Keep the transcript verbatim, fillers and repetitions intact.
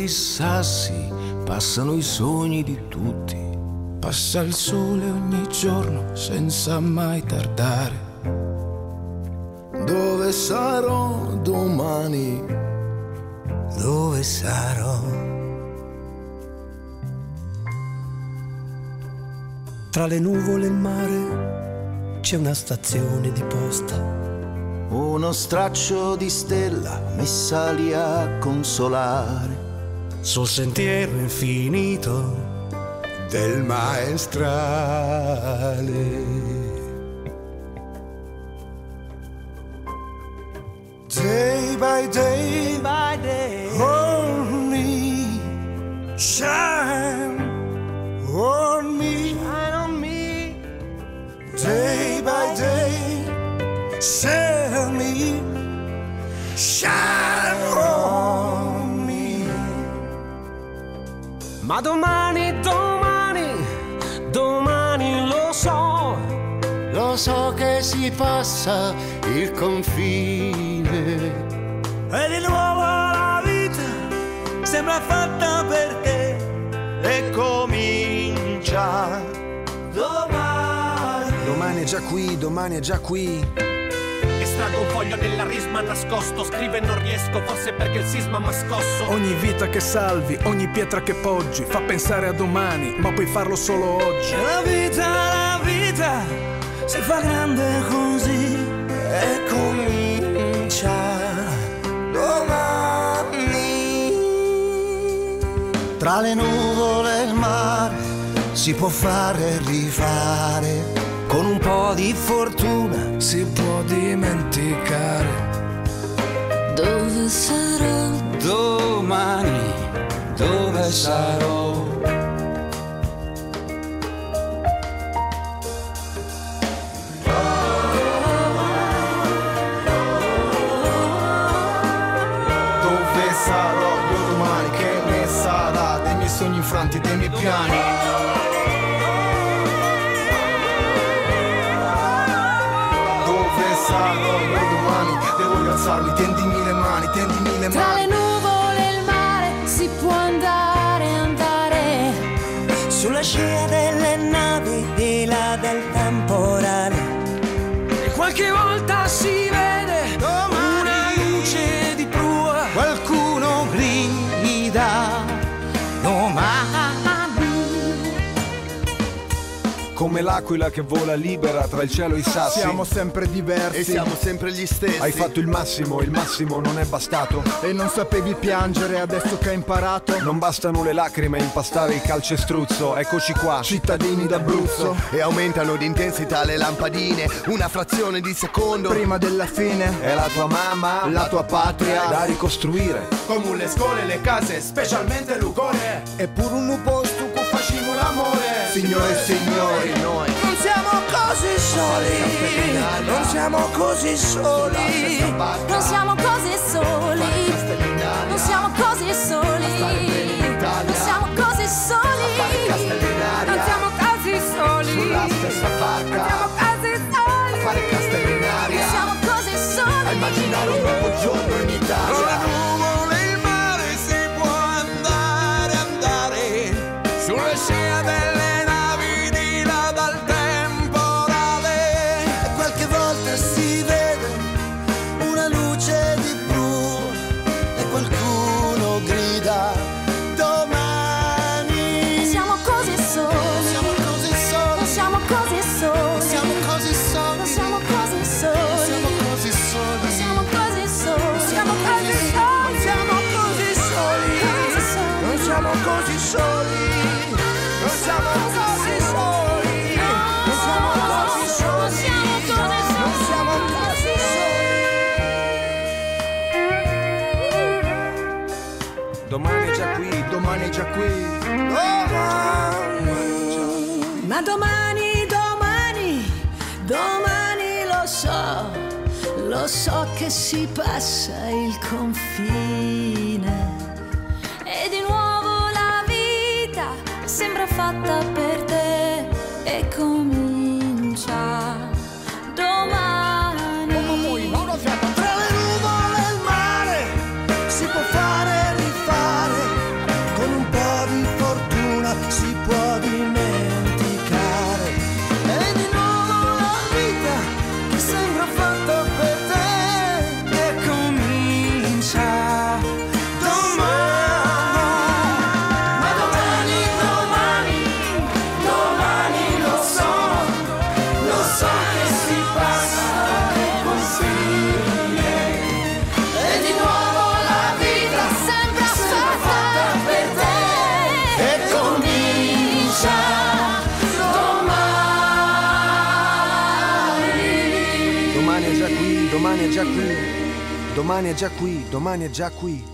i sassi, passano i sogni di tutti. Passa il sole ogni giorno senza mai tardare. Dove sarò domani? Dove sarò? Tra le nuvole e il mare c'è una stazione di posta. Uno straccio di stella messa lì a consolare. Sul sentiero infinito del maestrale. Day by day, by day, on me, shine on me, shine on me. Day by day, share me, shine on me. Ma domani, domani, domani lo so, lo so che si passa il confine. E di nuovo la vita sembra fatta per te e comincia domani. Domani è già qui, domani è già qui. Estraggo un foglio nella risma nascosto, scrivo e non riesco, forse perché il sisma m'ha scosso. Ogni vita che salvi, ogni pietra che poggi, fa pensare a domani, ma puoi farlo solo oggi. La vita, la vita si fa grande così e comincia domani. Tra le nuvole e il mare si può fare e rifare. Con un po' di fortuna si può dimenticare. Dove sarò domani? Dove sarò? Dove sarò io domani? Che ne sarà dei miei sogni infranti, dei miei piani? Sarò io domani, devo rialzarmi, tendimi le mani, tendimi le mani. Tra le nuvole e il mare si può andare, andare sulla scia delle navi di là del temporale. E qualche volta si vede domani una luce di prua, qualcuno grida domani. Come l'aquila che vola libera tra il cielo e i sassi. Siamo sempre diversi e siamo sempre gli stessi. Hai fatto il massimo, il massimo non è bastato. E non sapevi piangere adesso che hai imparato. Non bastano le lacrime, impastare il calcestruzzo. Eccoci qua, cittadini d'Abruzzo. E aumentano di intensità le lampadine, una frazione di secondo prima della fine. È la tua mamma, la tua patria da ricostruire. Come le scuole, le case, specialmente Lucone. Eppure un posto che facciamo l'amore. Signore e signori, noi non siamo così soli, non siamo così soli, non siamo così soli, non siamo così soli, non siamo così soli, non siamo così soli, sulla stessa barca, non siamo così soli, a fare castelli in aria, non siamo così soli, a immaginare un nuovo giorno in Italia. Sulla scia delle navi di là dal temporale. E qualche volta si vede una luce di blu e qualcuno grida domani. siamo così soli, siamo così soli, siamo così soli, siamo così soli, siamo così soli, siamo così soli, siamo così soli, siamo così soli, siamo così soli, non siamo così soli. Non siamo così soli, non siamo così soli, non siamo così soli. Domani è già qui, domani è già qui. Domani. Ma domani, domani, domani lo so, lo so che si passa il confine e di nuovo la vita sembra fatta per te e comincia domani. Tra le nuvole e il mare si può fare e rifare. qui, domani è già qui, domani è già qui, domani è già qui.